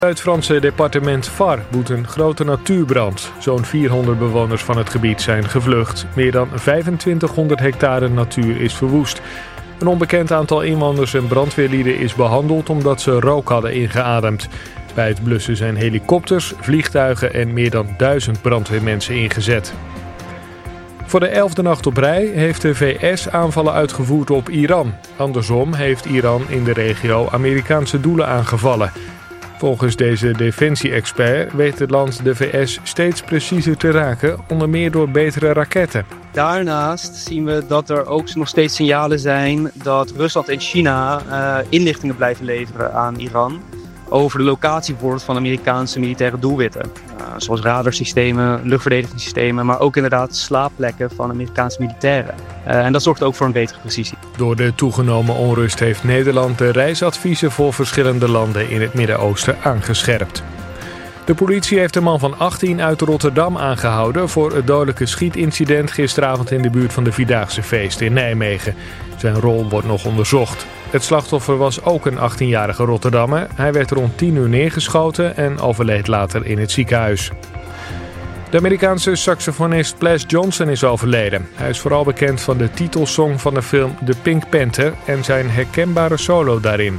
Het Franse departement Var woedt een grote natuurbrand. Zo'n 400 bewoners van het gebied zijn gevlucht. Meer dan 2500 hectare natuur is verwoest. Een onbekend aantal inwoners en brandweerlieden is behandeld omdat ze rook hadden ingeademd. Bij het blussen zijn helikopters, vliegtuigen en meer dan 1000 brandweermensen ingezet. Voor de 11e nacht op rij heeft de VS aanvallen uitgevoerd op Iran. Andersom heeft Iran in de regio Amerikaanse doelen aangevallen. Volgens deze defensie-expert weet het land de VS steeds preciezer te raken, onder meer door betere raketten. Daarnaast zien we dat er ook nog steeds signalen zijn dat Rusland en China inlichtingen blijven leveren aan Iran over de locatie bijvoorbeeld van Amerikaanse militaire doelwitten. Zoals radarsystemen, luchtverdedigingssystemen, maar ook inderdaad slaapplekken van Amerikaanse militairen. En dat zorgt ook voor een betere precisie. Door de toegenomen onrust heeft Nederland de reisadviezen voor verschillende landen in het Midden-Oosten aangescherpt. De politie heeft een man van 18 uit Rotterdam aangehouden voor het dodelijke schietincident gisteravond in de buurt van de Vierdaagse Feest in Nijmegen. Zijn rol wordt nog onderzocht. Het slachtoffer was ook een 18-jarige Rotterdammer. Hij werd rond 10 uur neergeschoten en overleed later in het ziekenhuis. De Amerikaanse saxofonist Ples Johnson is overleden. Hij is vooral bekend van de titelsong van de film The Pink Panther en zijn herkenbare solo daarin.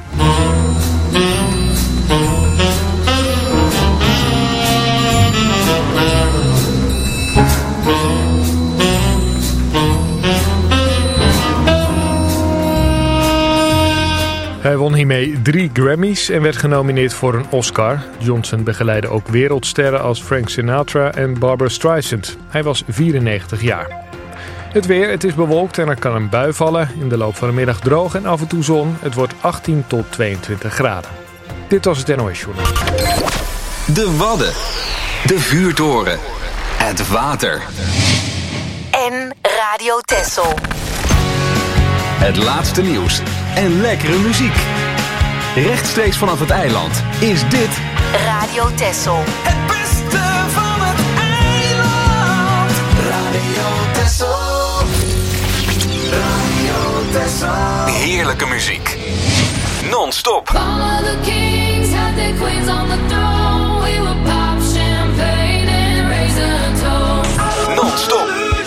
Hij won hiermee 3 Grammys en werd genomineerd voor een Oscar. Johnson begeleidde ook wereldsterren als Frank Sinatra en Barbra Streisand. Hij was 94 jaar. Het weer, het is bewolkt en er kan een bui vallen. In de loop van de middag droog en af en toe zon. Het wordt 18 tot 22 graden. Dit was het NOS Journal. De Wadden. De Vuurtoren. Het water. En Radio Texel. Het laatste nieuws en lekkere muziek. Rechtstreeks vanaf het eiland is dit Radio Texel. Het beste van het eiland. Radio Texel. Radio Texel. heerlijke muziek. Non-stop. All of the kings had their queens on the throne. We would pop champagne and raise a toast. Non-stop.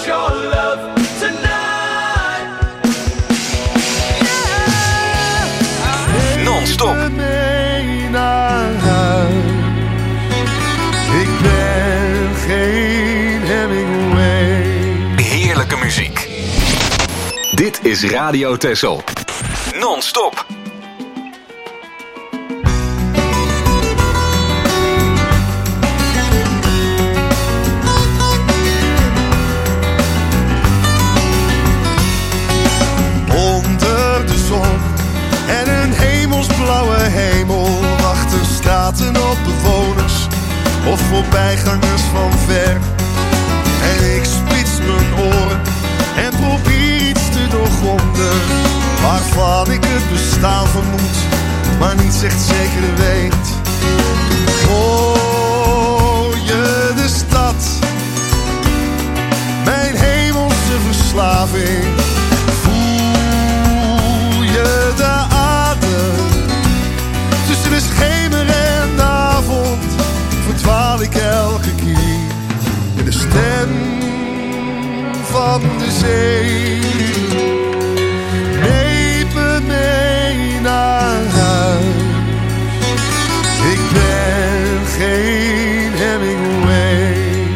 Non-stop. Ik ben geen Hemingway. Heerlijke muziek. Dit is Radio Texel. Non-stop. Onder de zon en een hemelsblauwe hemel wachten straten op bewoners of voorbijgangers van ver. En ik spits mijn oren en probeer iets te doorgronden waarvan ik het bestaan vermoed, maar niet echt zeker weet. Hoor je de stad, mijn hemelse verslaving? Voel je de adem tussen de schemer en de avond? Verdwaal ik elke keer in de stem van de zee. Neem me mee naar huis. Ik ben geen Hemingway.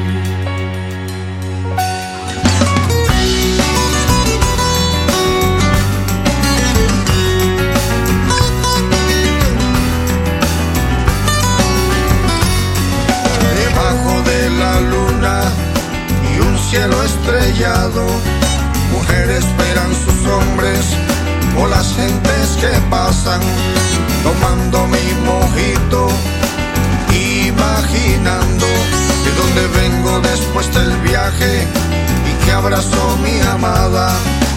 Debajo de la luna y un cielo estrellado, mujeres esperan sus hombres o las gentes que pasan, tomando mi mojito, imaginando de dónde vengo después del viaje y que abrazo mi amada.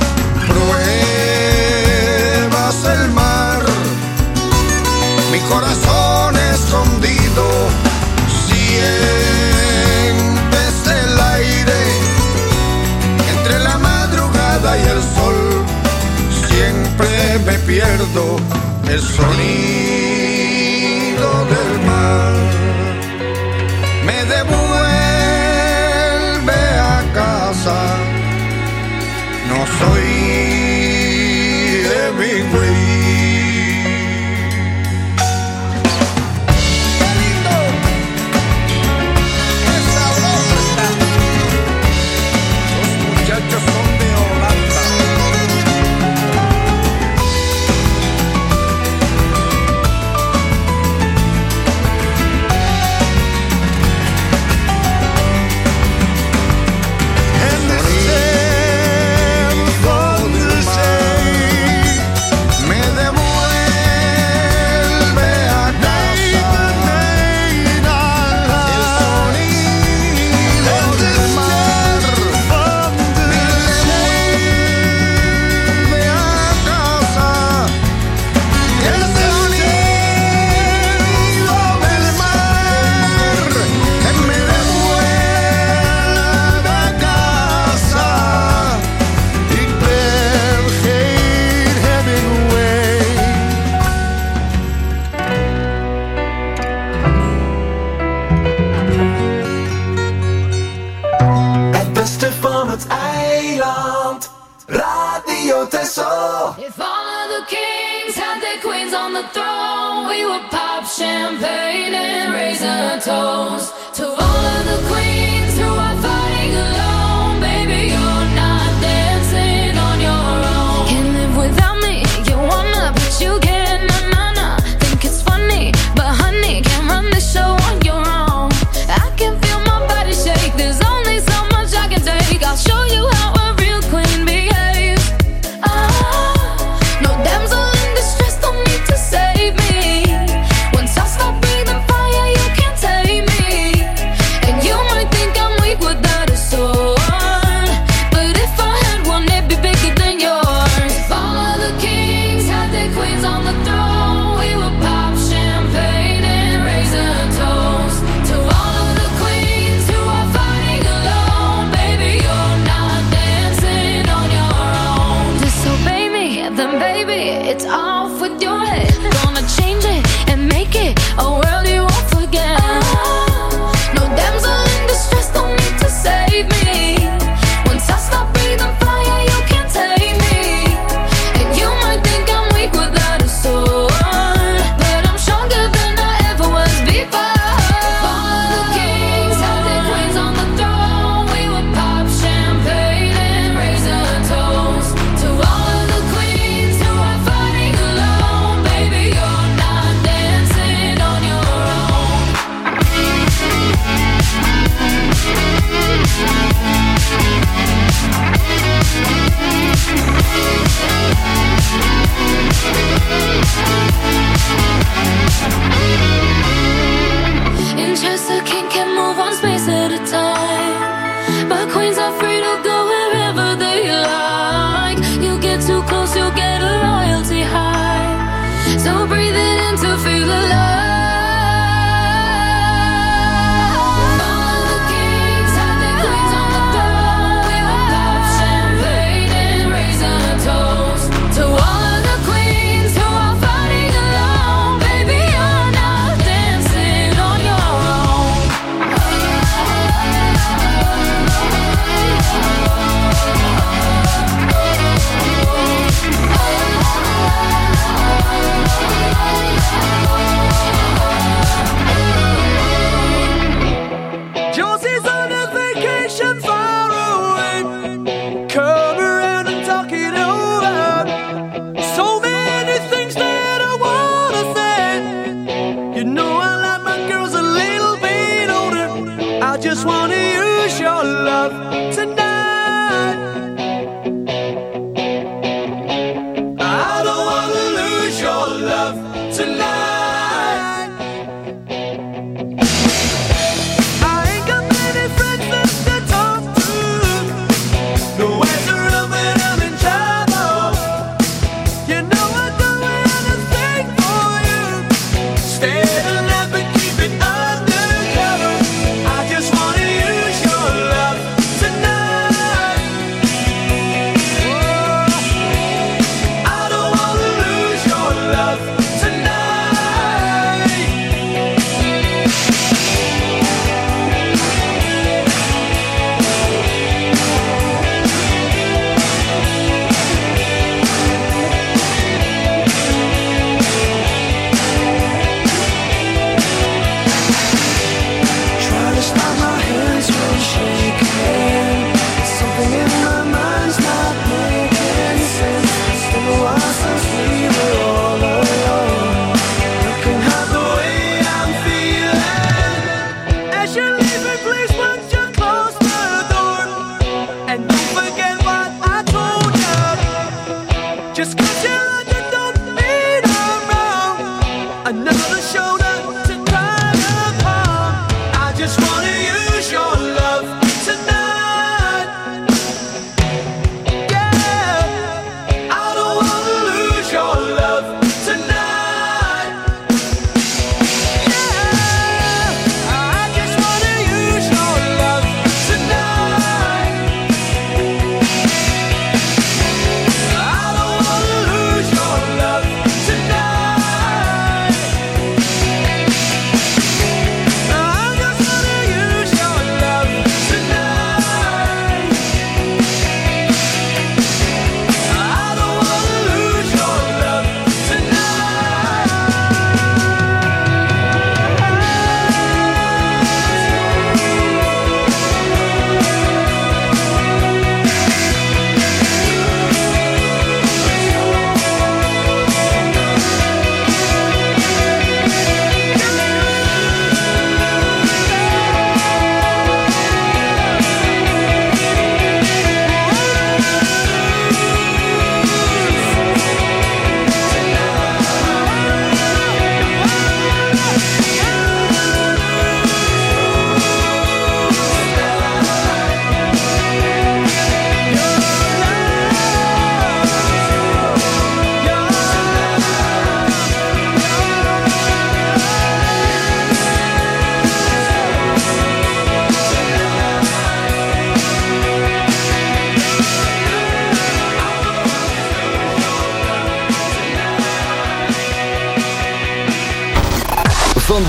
Pruebas el mar, mi corazón escondido, sientes el aire entre la madrugada y el sol. Siempre me pierdo el sonido del mar. beste van het eiland. Radio Texel. If all of the kings had their queens on the throne, we would pop champagne and raise a toast to all of the queens who are fighting alone. Baby, you're not dancing on your own. Can't live without me, you wanna, but you can't. Nah. Think it's funny, but honey, can't run the show on your own. I can feel my body shake, there's only so much I can take. I'll show you how a real queen behaves. No damsel in distress, don't need to save me. Once I stop breathing fire, you can't tame me.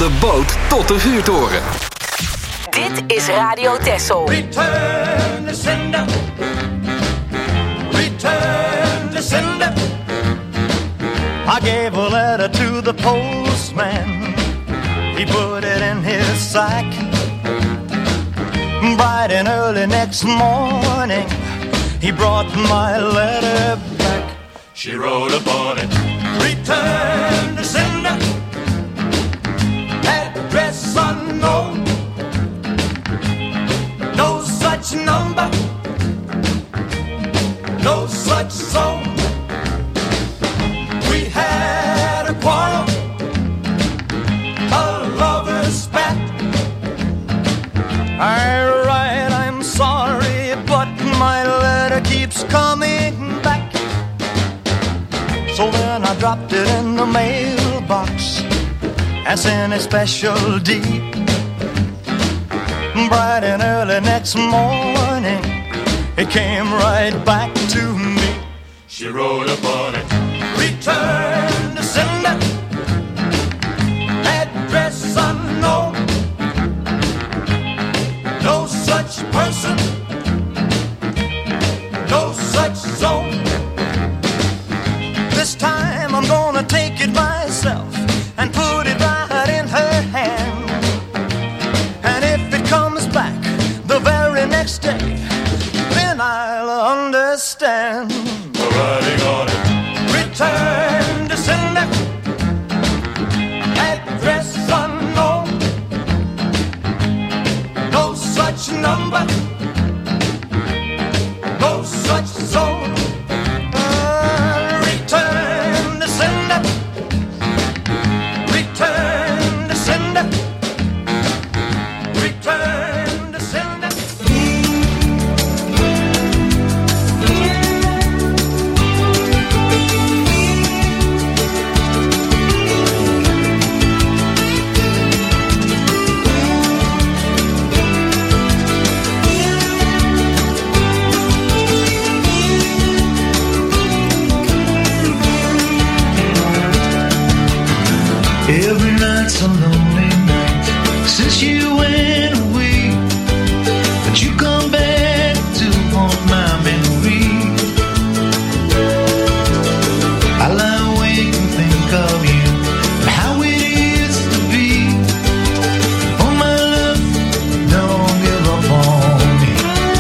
de boot tot de vuurtoren. Dit is Radio Texel. Return to sender. Return to sender. I gave a letter to the postman. He put it in his sack. Bright and early next morning, he brought my letter back. She wrote upon it, return to sender. Address unknown. No such number. No such zone. We had a quarrel, a lover's spat. I write, I'm sorry, but my letter keeps coming back. So then I dropped it in the mailbox and sent a special deed. Bright and early next morning, it came right back to me. She wrote upon it, return to sender. Address unknown. No such person. No such zone. This time I'm gonna take it myself and put it right in her hand. And if it comes back the very next day, then I'll understand. Writing on it, return to sender. Address unknown. No such number. No such zone. Return to sender. Return to sender. Return to sender. Every night's a lonely night since you went away, but you come back to haunt my memory. I lie awake and think of you and how it used to be. Oh my love, don't give up on me.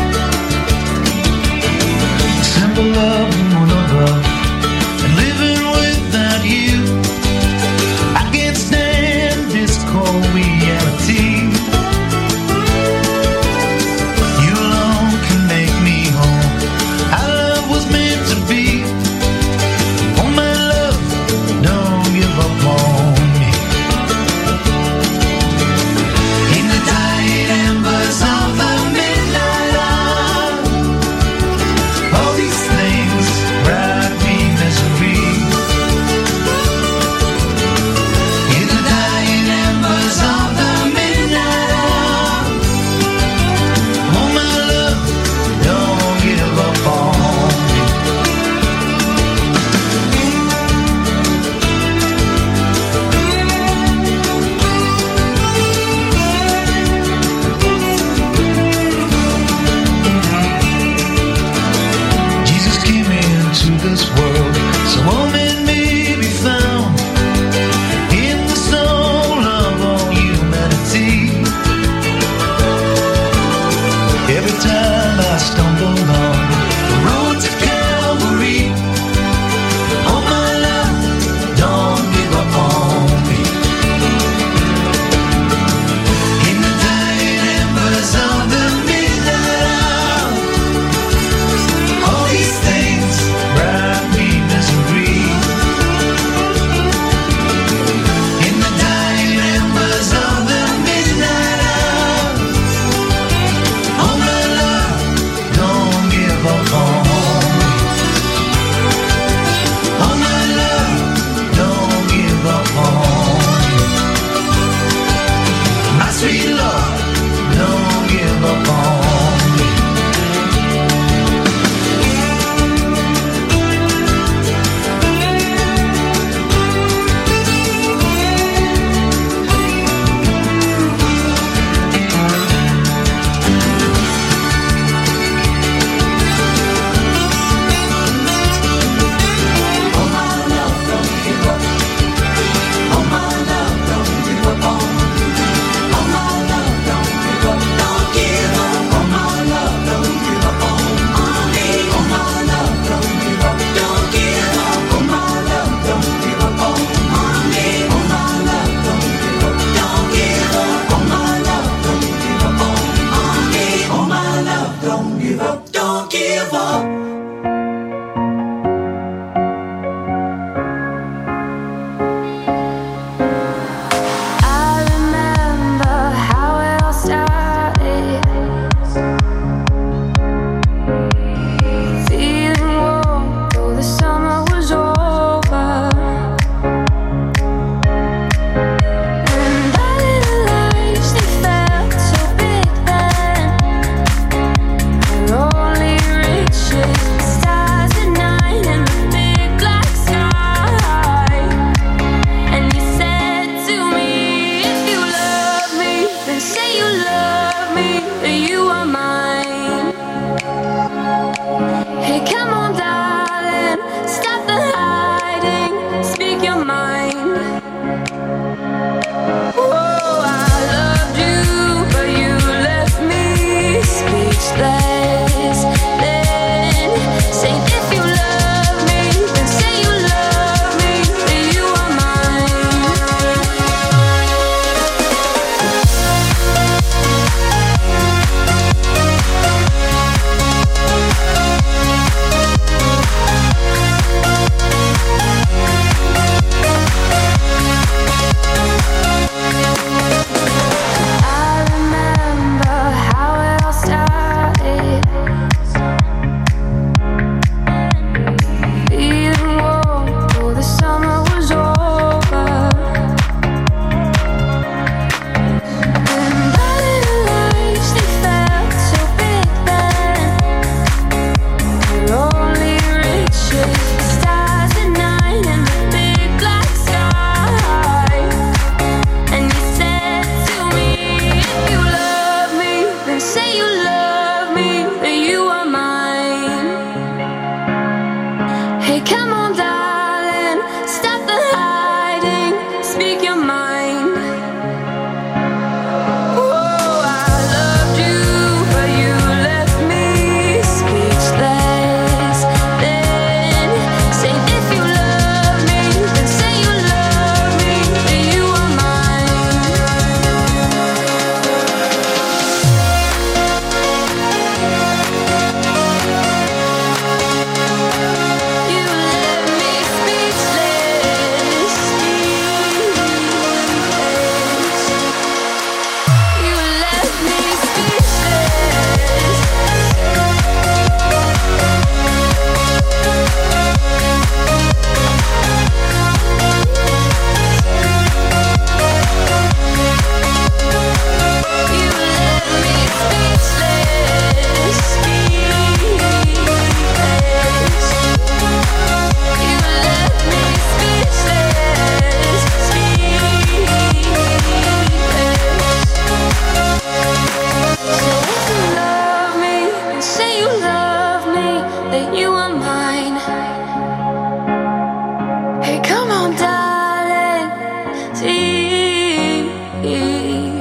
Simple love and one of love, and living without you. I can't stand this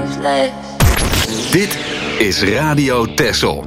speechless. Dit is Radio Texel.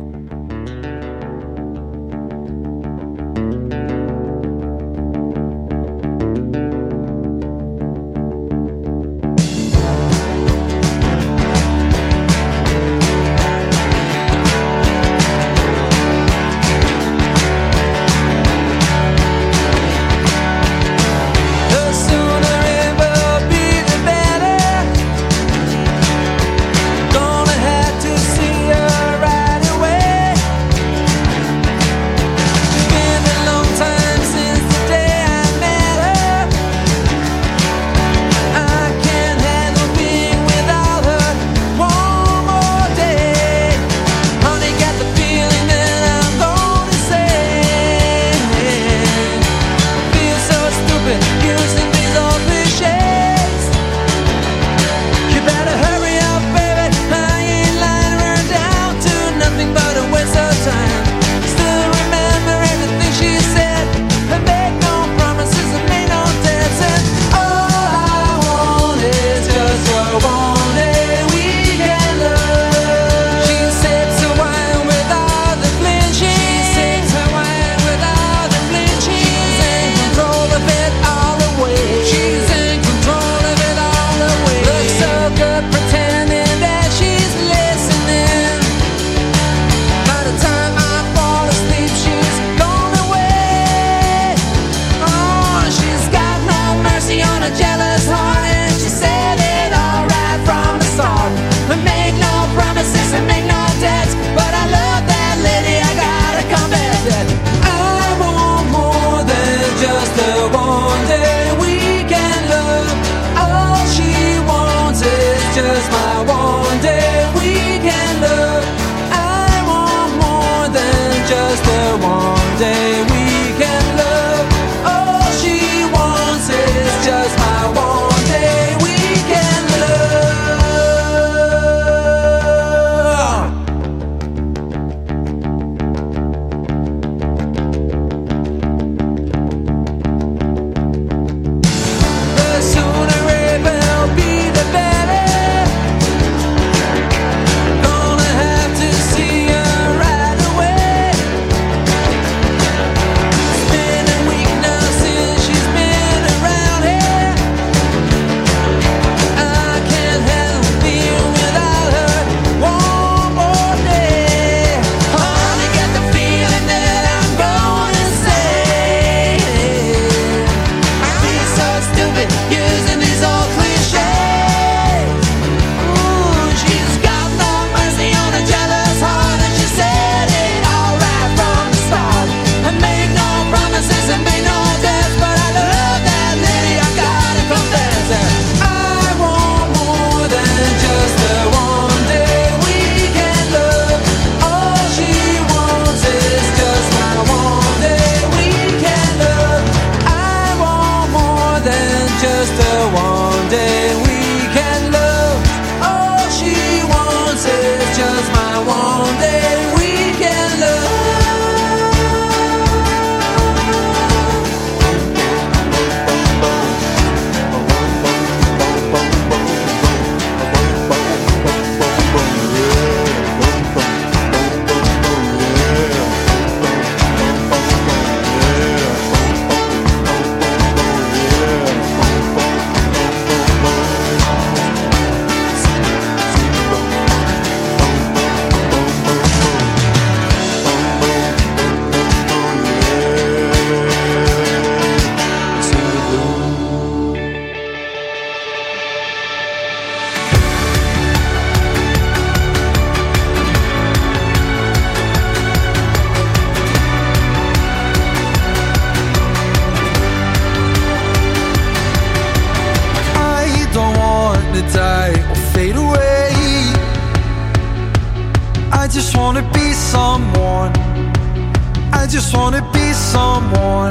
I just wanna be someone.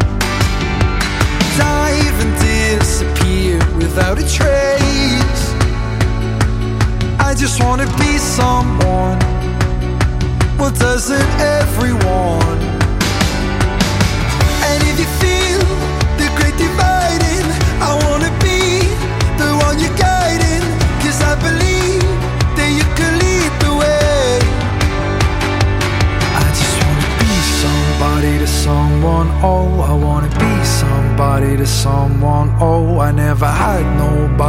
Dive and disappear without a trace. I just wanna be someone. Well, doesn't everyone? And if you feel the great dividing, I wanna be the one you're guiding. 'Cause I believe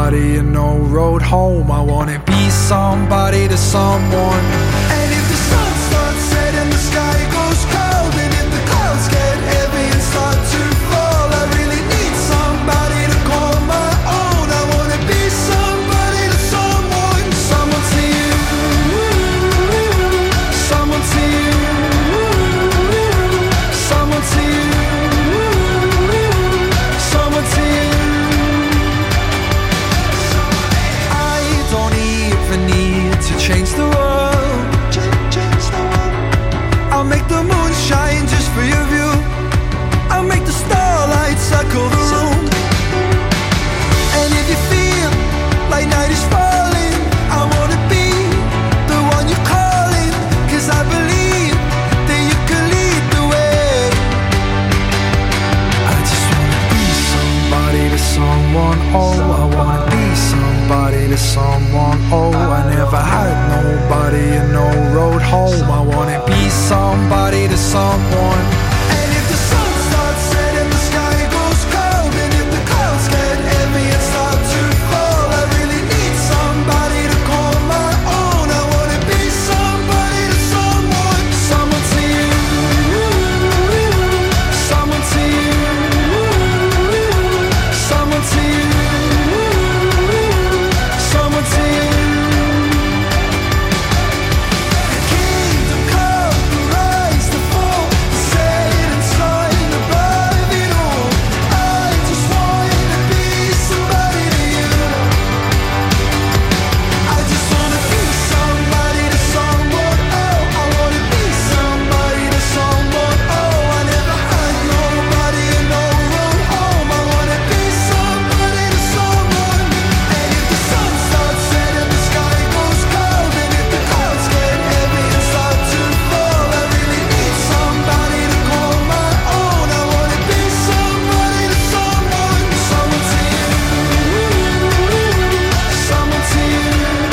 somebody and no road home. I wanna be somebody to someone. And if the sun starts setting, the sky goes cold, and if the clouds get heavy and start to fall, I really need somebody to call my own. I wanna be somebody to someone. Someone to you, someone to you, someone to you, someone to you. I don't even need to change the world. I'll make the moon shine just for your view. I'll make the starlight circle the room. And if you feel like night is falling, I wanna be the one you're calling, 'cause I believe that you can lead the way. I just wanna be somebody to someone. Oh, I wanna be somebody to someone. Oh, I never had nobody and no road home. I wanna be somebody to someone. And if the sun starts setting, the sky goes cold, and if the clouds get heavy and start to fall, I really need somebody to call my own. I wanna be somebody to someone. Someone to you, someone to you, someone to you, someone to you. Kingdom come, the rise, the fall, the set and shine above it all. I just wanna be somebody to you. I just wanna be somebody to someone. Oh, I wanna be somebody to someone. Oh, I never had nobody and no road home. I wanna be somebody to someone. And if the sun starts setting, the sky goes cold, and if the clouds get heavy and start to fall, I really need somebody to call my own. I wanna be somebody to someone. Someone to you, someone to you,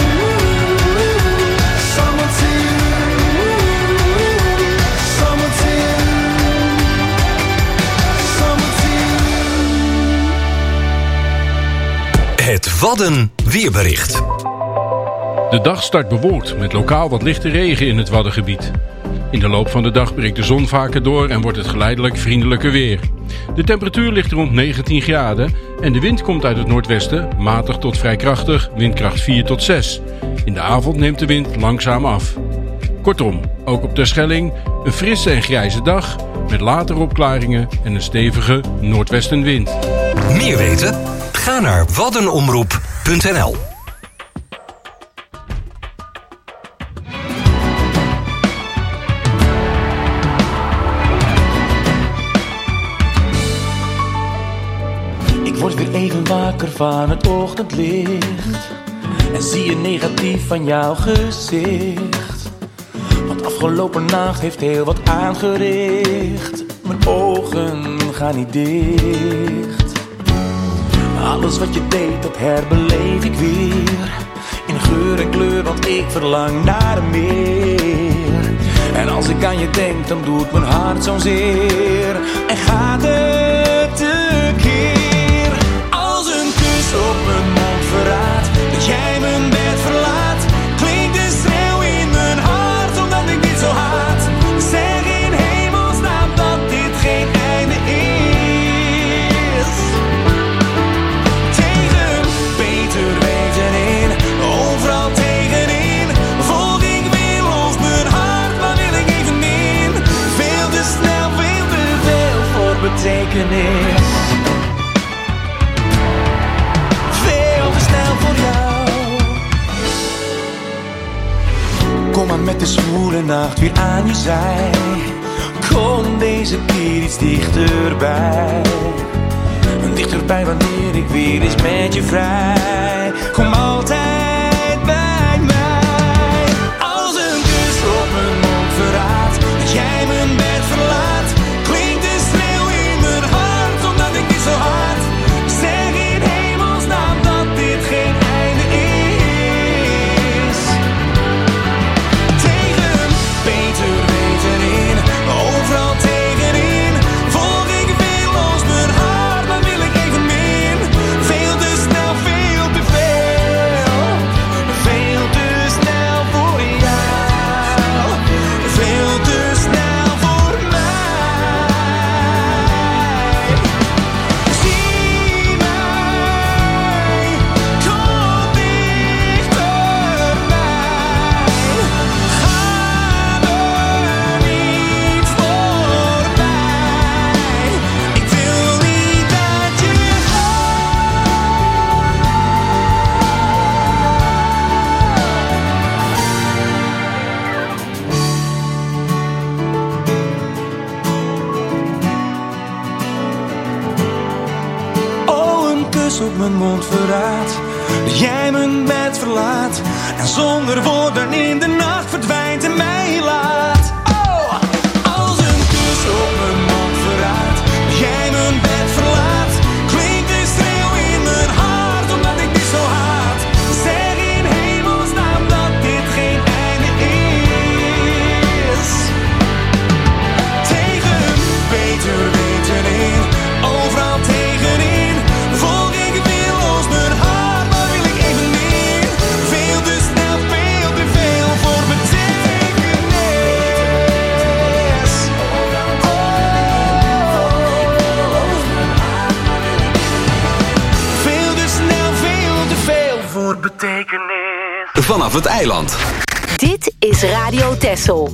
someone to you, someone to you, someone to you. Het Wadden weerbericht. De dag start bewolkt met lokaal wat lichte regen in het Waddengebied. In de loop van de dag breekt de zon vaker door en wordt het geleidelijk vriendelijker weer. De temperatuur ligt rond 19 graden en de wind komt uit het noordwesten, matig tot vrij krachtig, windkracht 4 tot 6. In de avond neemt de wind langzaam af. Kortom, ook op Terschelling een frisse en grijze dag met latere opklaringen en een stevige noordwestenwind. Meer weten? Ga naar waddenomroep.nl. Ik word weer even wakker van het ochtendlicht en zie je negatief van jouw gezicht. Want afgelopen nacht heeft heel wat aangericht. Mijn ogen gaan niet dicht. Alles wat je deed, dat herbeleef ik weer. In geur en kleur, want ik verlang naar meer. En als ik aan je denk, dan doet mijn hart zo'n zeer. En gaat het tekeer. Als een kus op mijn mond verraadt dat jij mijn bed verlaat, klinkt de schreeuw in mijn hart omdat ik dit zo haat. Zeg in hemelsnaam dat dit geen einde is. Tegen beter weten in, overal tegenin, volg ik weer los mijn hart, maar wil ik even in. Veel te snel, veel te veel voor betekenis. Veel te snel voor jou. Kom maar met de zwoele nacht weer aan je zij. Kom deze keer iets dichterbij. Dichterbij wanneer ik weer eens met je vrij. Kom altijd bij mij. Als een kus op mijn mond verraadt dat jij mijn bed verlaat, klinkt de schreeuw in mijn hart omdat ik dit zo haat. Zeg in hemelsnaam dat dit geen einde is. Tegen beter weten in, overal tegenin, volg ik weer los mijn hart, maar wil ik even min. Veel te snel, veel te mijn mond verraadt dat jij mijn bed verlaat en zonder woorden in de nacht verdwijnt en mij laat. Oh, als een kus op mijn mond verraadt dat jij mijn bed verlaat, klinkt een schreeuw in mijn hart omdat ik dit zo haat. Zeg in hemelsnaam dat dit geen einde is. Tegen beter weten in, overal tegenin, volg ik willoos mijn hart, maar wil ik even meer. Veel te snel, veel te veel voor betekenis. Veel te snel, veel te veel voor betekenis. Vanaf het eiland. Dit is Radio Texel.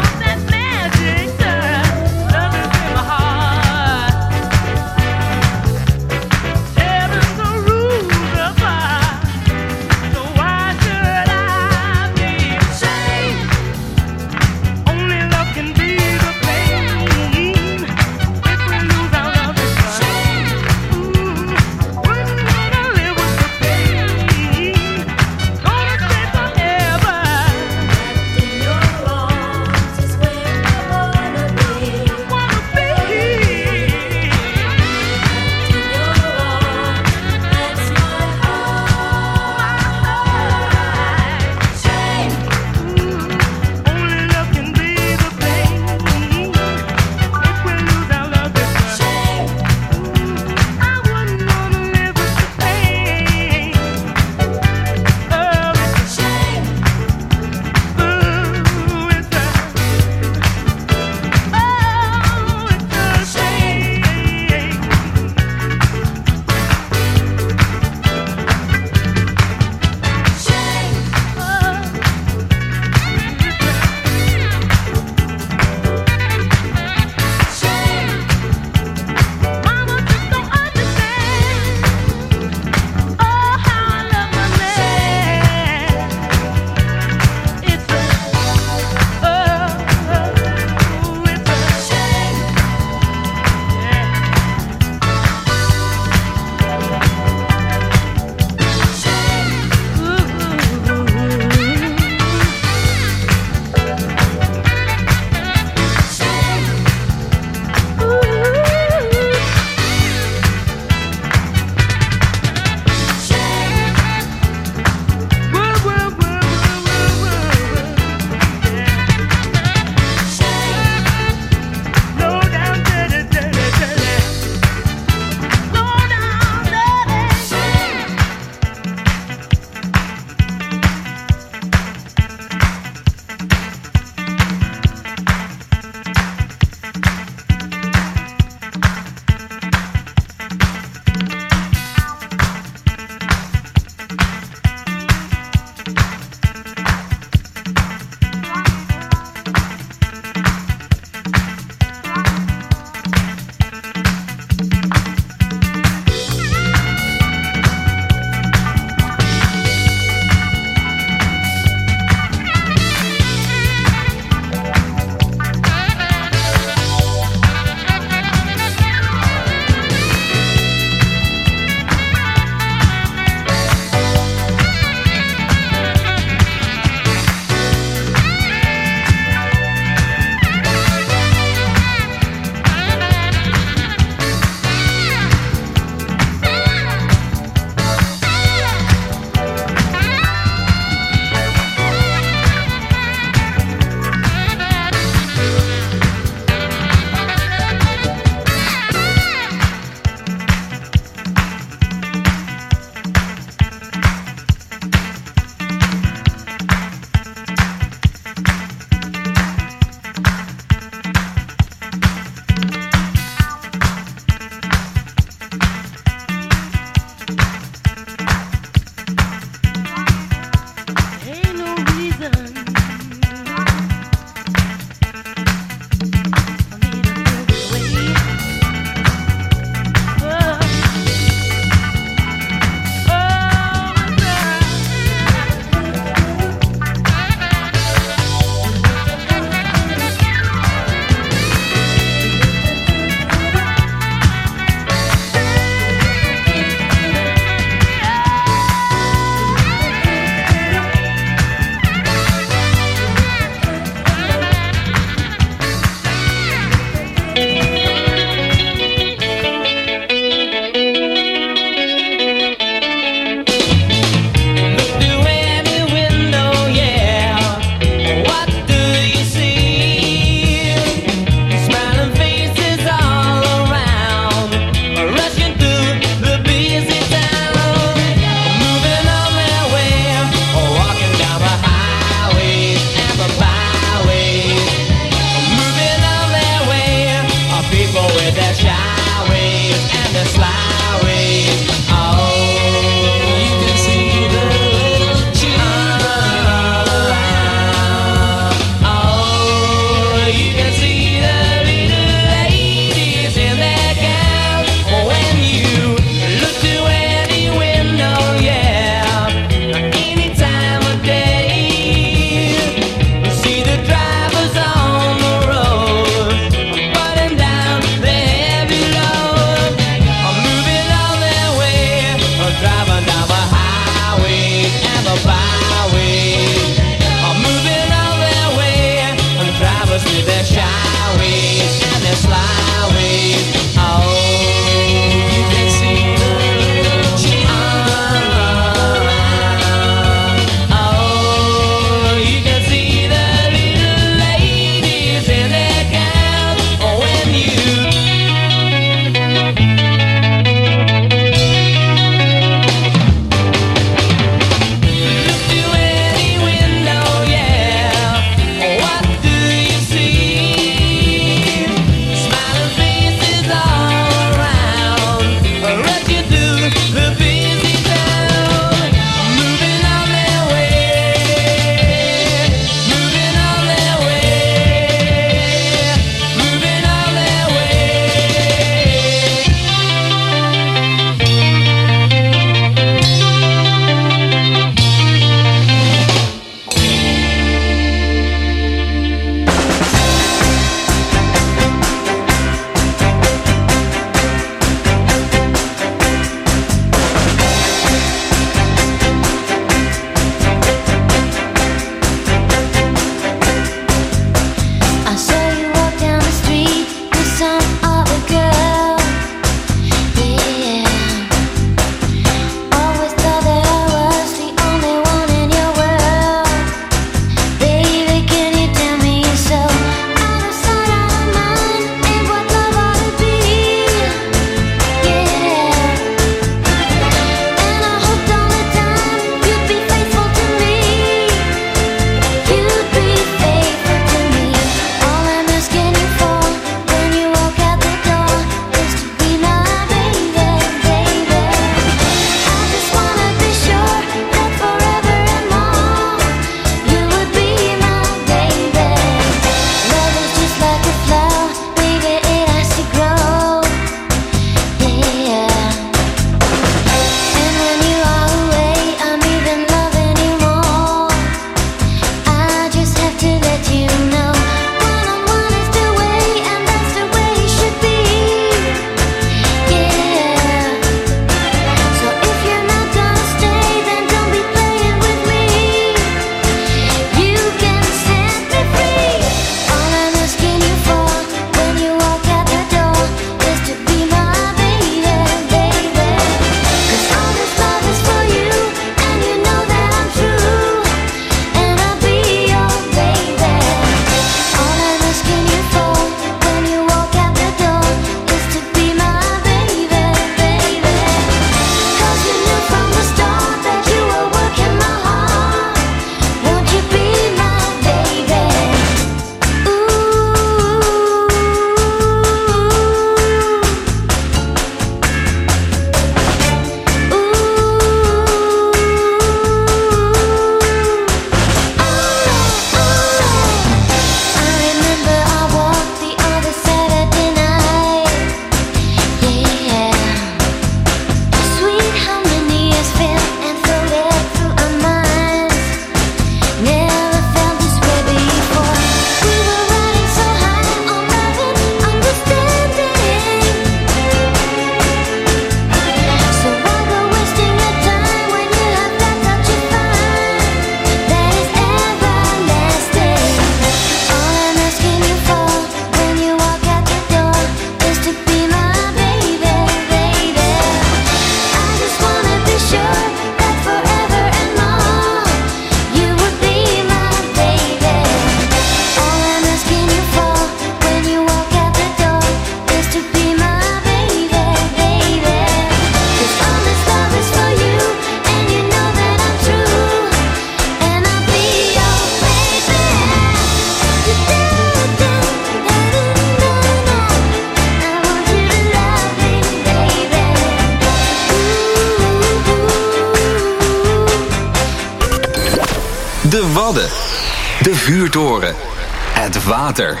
De Wadden. De vuurtoren. Het water.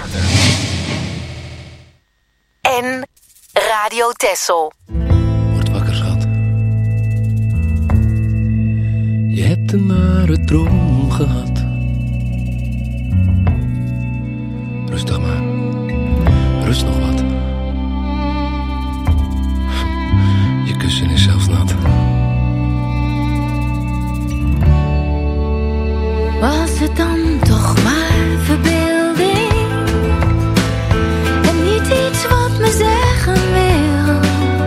En Radio Texel. Word wakker, schat. Je hebt een nare droom gehad. Rustig maar. Rust nog wat. Je kussen is zelfs nat. Was het dan toch maar verbeelding? En niet iets wat me zeggen wil.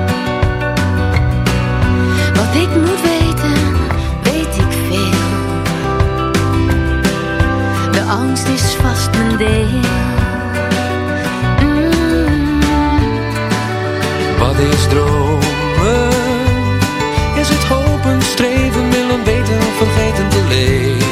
Wat ik moet weten, weet ik veel. De angst is vast mijn deel. Wat is dromen? Is het hopen, streven, willen weten, vergeten te leven?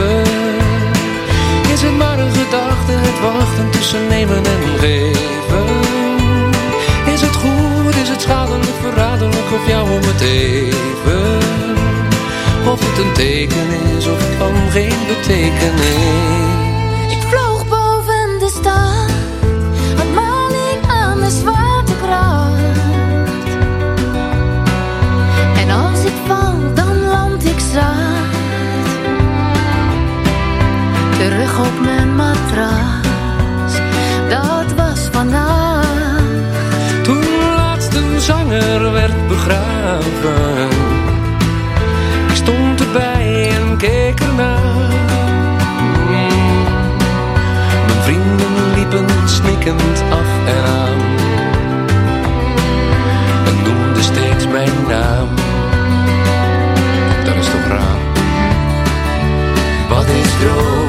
Is het maar een gedachte, het wachten tussen nemen en geven? Is het goed, is het schadelijk, verraderlijk of jou om het even? Of het een teken is of van geen betekenis? Ik vloog boven de stad, had maling aan de zwaartekracht. En als ik val, dan land ik zacht. Terug op mijn matras, dat was vandaag. Toen laatst een zanger werd begraven, ik stond erbij en keek ernaar. Mijn vrienden liepen snikkend af en aan en noemden steeds mijn naam. Dat is toch raar? Wat is dromen?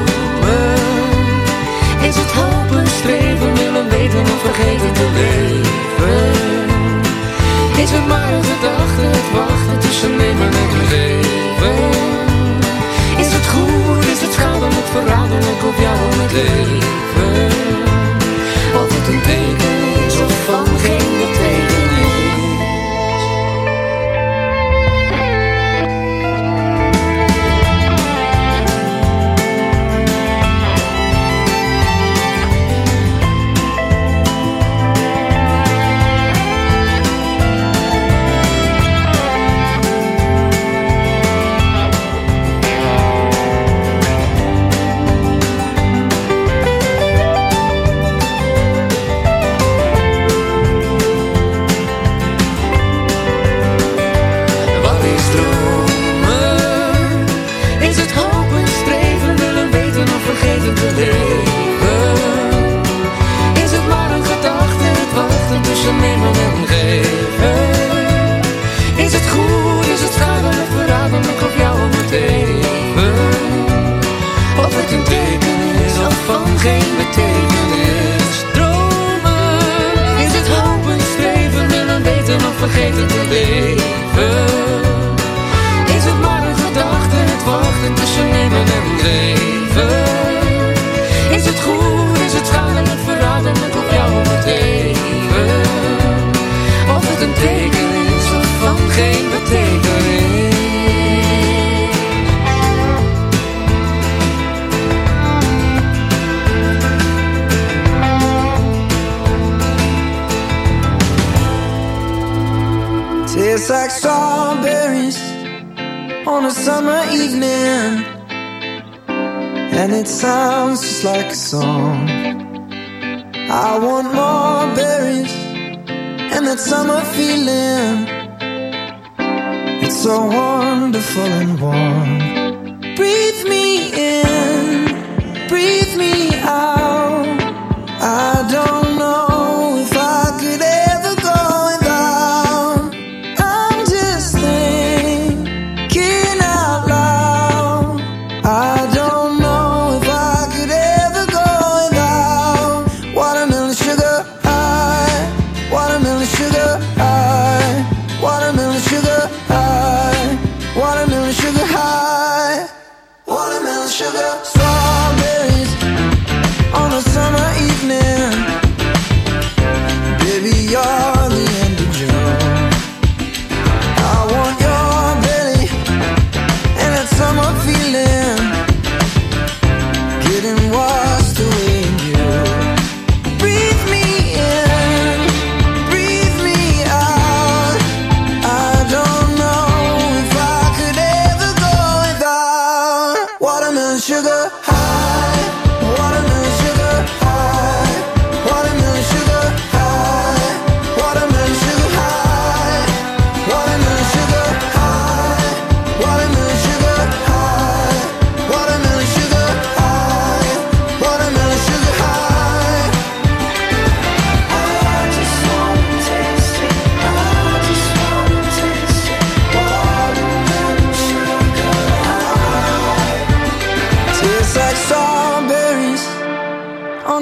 Is het hopen, streven, willen weten of vergeten te leven? Is het maar een gedachte, het wachten tussen nemen en geven? Is het goed, is het schadelijk, verraderlijk of jou om het leven? Of het een teken is of van geen betekenis? Vergeten te leven. Is het maar een gedachte, het wachten tussen nemen en geven? Is het goed, is het schadelijk, verraderlijk op jou om het even? Of het een teken is of van geen betekenis? Tastes like strawberries on a summer evening, and it sounds just like a song. I want more berries and that summer feeling. It's so wonderful and warm. Breathe me in, breathe me out. I don't know if I could ever go without. I'm just thinking out loud. I don't know if I could ever go without. Watermelon sugar high, watermelon sugar high, watermelon sugar high, watermelon sugar high, watermelon sugar.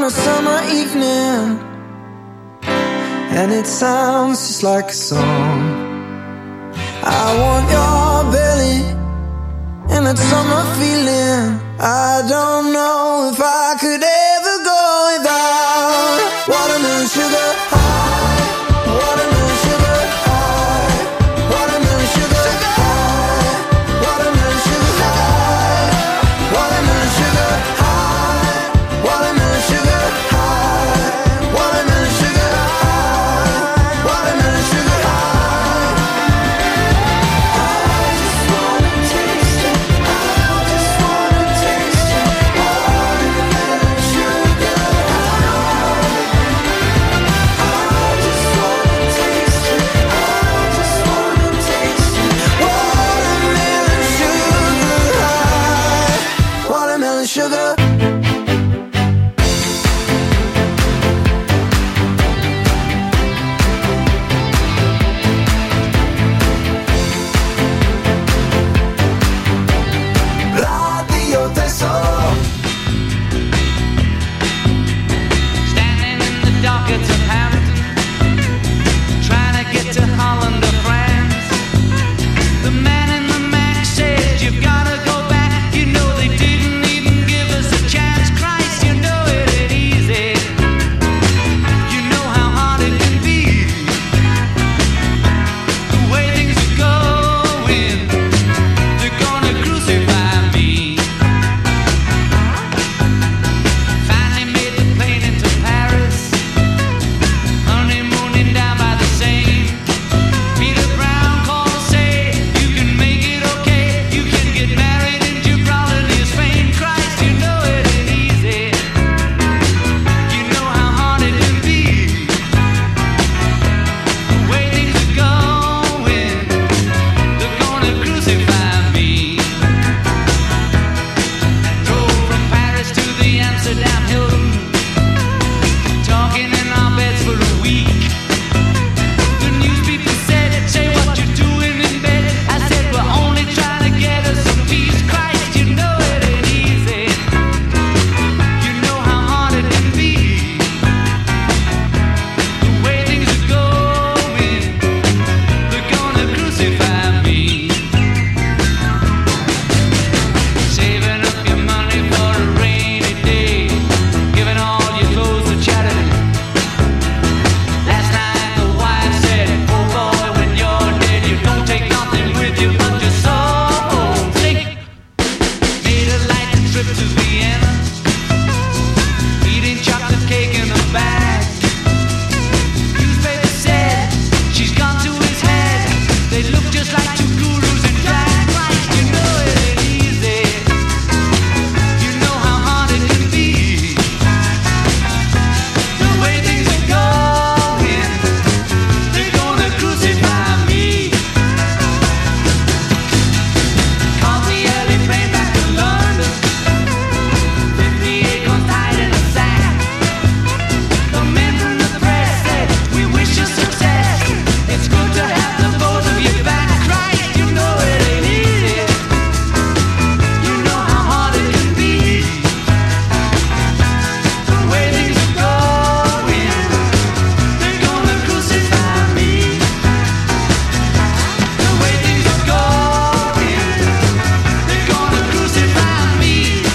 a summer evening, and it sounds just like a song. I want your belly and that summer feeling. I don't know if I could ever go without watermelon sugar high, watermelon sugar high, watermelon sugar high, watermelon sugar high, watermelon sugar high, watermelon sugar high, watermelon sugar high, watermelon sugar high. I just wanna taste it. I just wanna taste it. Watermelon sugar high. I just wanna taste it. I just wanna taste it. Watermelon sugar high. Watermelon sugar. Radio Tesoro. Standing in the dockets of Hampton, trying to get to Holland or France. The man in the Mac says you've gotta go back. You know they didn't even give us a chance. Christ, you know it ain't easy. You know how hard it can be. The way things are going, they're gonna crucify me. Finally made the plane into Paris, honeymooning down by the Seine. Peter Brown called to say you can make it okay. You can get married in Gibraltar near Spain. Christ, you know it ain't easy. You know how hard it can be. The way things are going, they're gonna crucify me. Drove from Paris to the Amsterdam Hilton, talking in our beds for a week. The news people said, say what you're doing in bed. I said, we're only trying to get us some peace. Christ, you know it ain't easy. You know how hard it can be. The way things are going, they're gonna crucify me. Saving up your money for a rainy day, giving all your clothes to charity. Last night the wife said, oh boy, when you're dead you don't take nothing with you but your soul. Sick. Made a light trip to Vienna, eating chocolate cake in a bag. Newspaper said she's gone to his head. They look just like two gurus in drag. Christ, you know it ain't easy. You know how hard it can be. The way things are going, they're gonna crucify me. Caught the early plane back to London, 58 guns tied in a sack. The men from the press said, we wish you success. It's good to have the both of you back. Christ, you know it ain't easy. You know how hard it can be. The way things are going, they're gonna crucify me. The way things are going, they're gonna crucify me.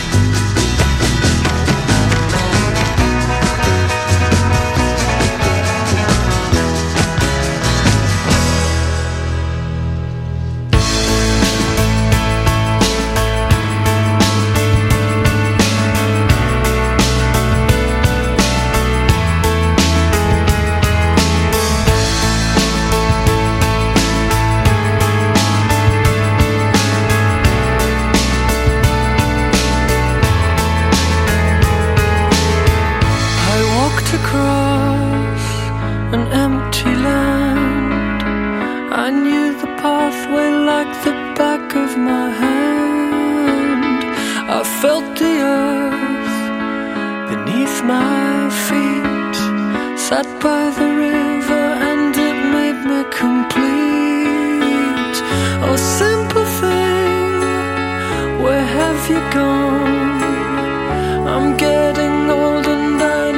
I walked across an empty land. I knew the pathway like the back of my hand. I felt the earth beneath my feet. Sat by the river and it made me complete. Oh, simple thing, where have you gone? I'm getting old and I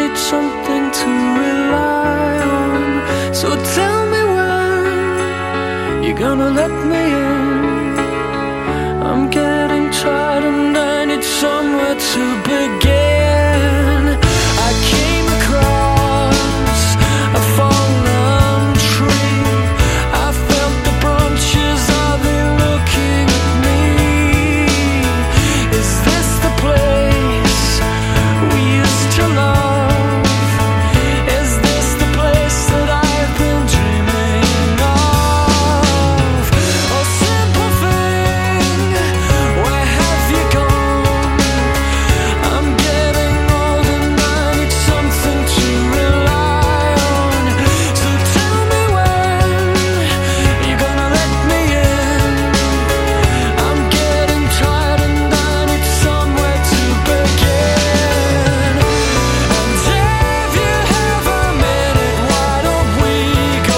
to begin. I came across a fallen tree. I felt the branches of it looking at me. Is this the place we used to love? Is this the place that I've been dreaming of? Oh, simple thing, where have you gone? I'm getting old and I need something to rely on. So tell me when you're gonna let me in. I'm getting tired and I need somewhere to begin. And if you have a minute, why don't we go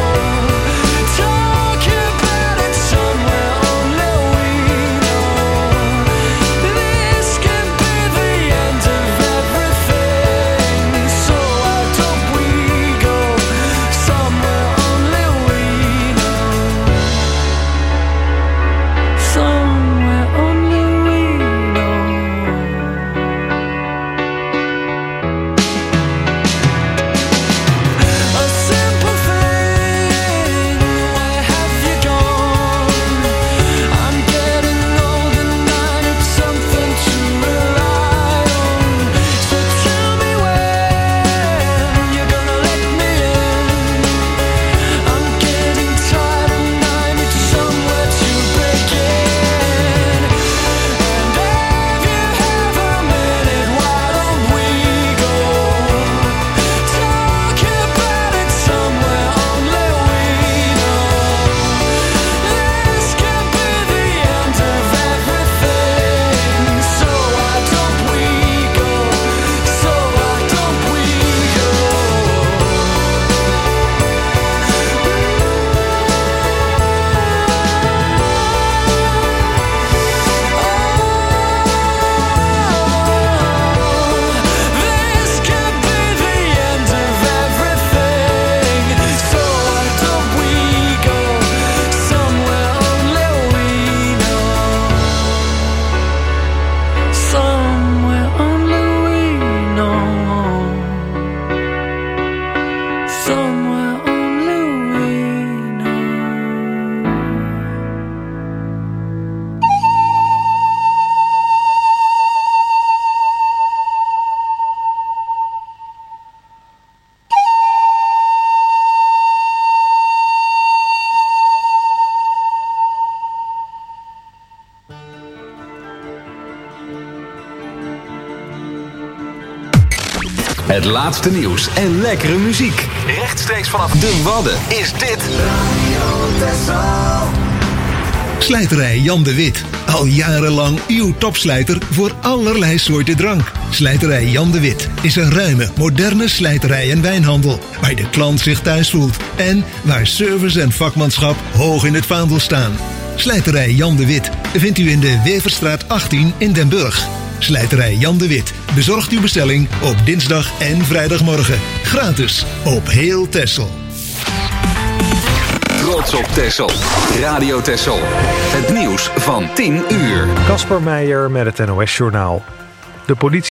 talk about it somewhere only we know? This could be the end of everything. So why don't we go somewhere only we know? Somewhere only we know. A simple thing, where have you gone? I'm getting old and I need something to rely on. So tell me when you're gonna let me in. I'm getting tired and I need somewhere to begin. And if you have a minute, why don't we go talk about it somewhere only we know? This could be the end of everything. So why don't we go? So why don't we go? This could be the end of everything. So why don't we go somewhere only we know? Somewhere only we know. Somewhere only we know. Het laatste nieuws en lekkere muziek. Rechtstreeks vanaf de Wadden is dit Slijterij Jan de Wit. Al jarenlang uw topslijter voor allerlei soorten drank. Slijterij Jan de Wit is een ruime, moderne slijterij en wijnhandel. Waar de klant zich thuis voelt. En waar service en vakmanschap hoog in het vaandel staan. Slijterij Jan de Wit vindt u in de Weverstraat 18 in Den Burg. Slijterij Jan de Wit bezorgt uw bestelling op dinsdag en vrijdagmorgen. Gratis op heel Texel. Trots op Texel. Radio Texel. Het nieuws van 10 uur. Kasper Meijer met het NOS-journaal. De politie